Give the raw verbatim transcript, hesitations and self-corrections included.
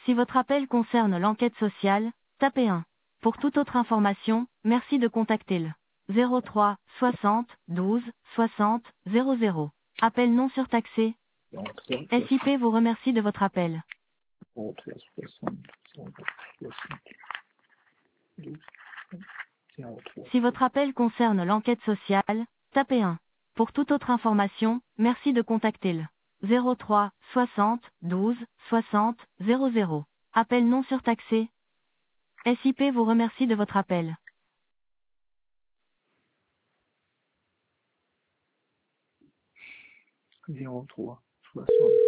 Si votre appel concerne l'enquête sociale, tapez un. Pour toute autre information, merci de contacter le zéro trois soixante douze soixante zéro zéro. Appel non surtaxé. zéro trois S I P vous remercie de votre appel. soixante douze zéro trois. Si votre appel concerne l'enquête sociale, tapez un. Pour toute autre information, merci de contacter le zéro trois soixante douze soixante zéro zéro. Appel non surtaxé. S I P vous remercie de votre appel. zéro trois soixante